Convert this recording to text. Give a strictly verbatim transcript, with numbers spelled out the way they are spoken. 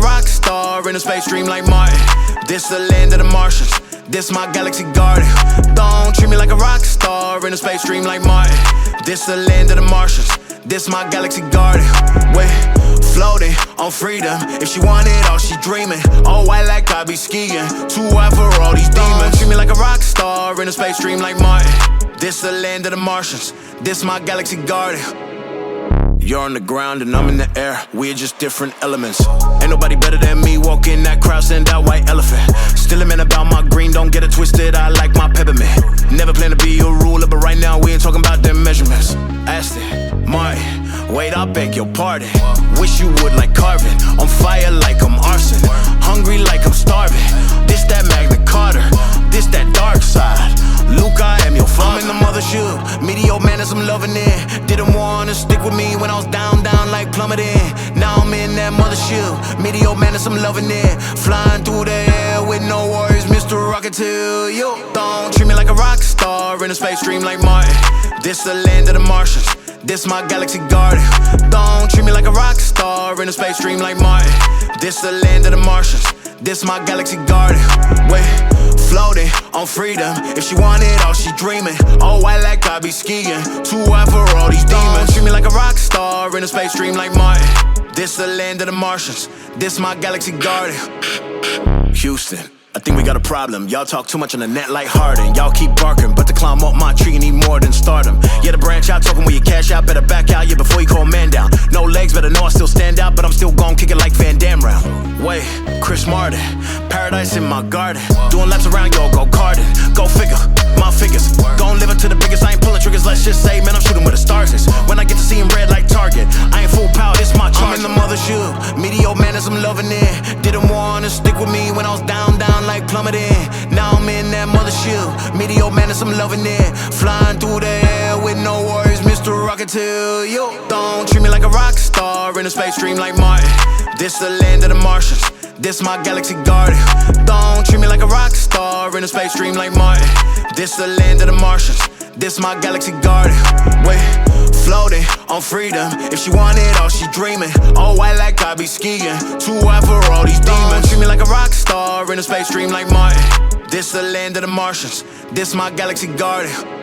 rock star in a space dream like Martin. This the land of the Martians, this my galaxy garden. Don't treat me like a rock star in a space dream like Martin. This the land of the Martians, this my galaxy garden. Wait, floating on freedom. If she want it all, she dreaming. All white like I be skiing. Too wide for all these demons. Treat me like a rock star in a space dream like Martin. This the land of the Martians, this my galaxy garden. You're on the ground and I'm in the air, we're just different elements. Ain't nobody better than me, walk in that crowd, send out white elephant. Still a man about my green, don't get it twisted, I like my peppermint. Never plan to be a ruler, but right now we ain't talking about them measurements. Aston Martin, wait, I beg your pardon. Wish you would like Carvin, on fire like I'm arson. Hungry like I'm starving, this that Magna Carta, this that dark side. Luke, I am your father. I'm in the mothership, meteor man as I'm loving it. Didn't wanna stick with me when I was down, down like plummeting. Now I'm in that mothership, meteor man as I'm loving it. Flying through the air with no worries, Mister Rocketeer. Yo, don't treat me like a rock star in a space dream like Martin. This the land of the Martians, this my galaxy garden. Don't treat me like a rock star in a space dream like Martin. This the land of the Martians, this my galaxy garden. Wait, floating on freedom. If she want it all, she dreaming. All white like I be skiing. Too wide for all these demons. Treat me like a rock star in a space dream like Martin. This the land of the Martians, this my galaxy garden. Houston, I think we got a problem. Y'all talk too much on the net like Harden. Y'all keep barking, but to climb up my tree you need more than stardom. Yeah, to branch out, talking with your cash out, better back out, yeah, before you call man down. No legs, better know I still stand out, but I'm still gon' kick it like Van Damme round. Wait, Chris Martin, paradise in my garden. Doing laps around, y'all go karting. Go figure, my figures. Gon' live it to the biggest, I ain't pulling triggers, let's just say, man, I'm shooting where the stars is. When I get to see him red like Target, I ain't full power, this my charge. I'm in the mothership, meteor man as I'm loving it. Didn't wanna stick with me when I was down, down like plummeting. Now I'm in that mothership, meteor man as I'm loving it. Flying through the air with no worries, Mister Rocketeer. Yo, don't treat me like a rock star in a space dream like Martin. This the land of the Martians, this my galaxy garden. Don't treat me like a rock star in a space dream like Martin. This the land of the Martians, this my galaxy garden. Wait, floating on freedom. If she want it all, she dreaming. All white like I be skiing. Too wide for all these demons. Treat me like a rock star in a space dream like Martin. This the land of the Martians, this my galaxy garden.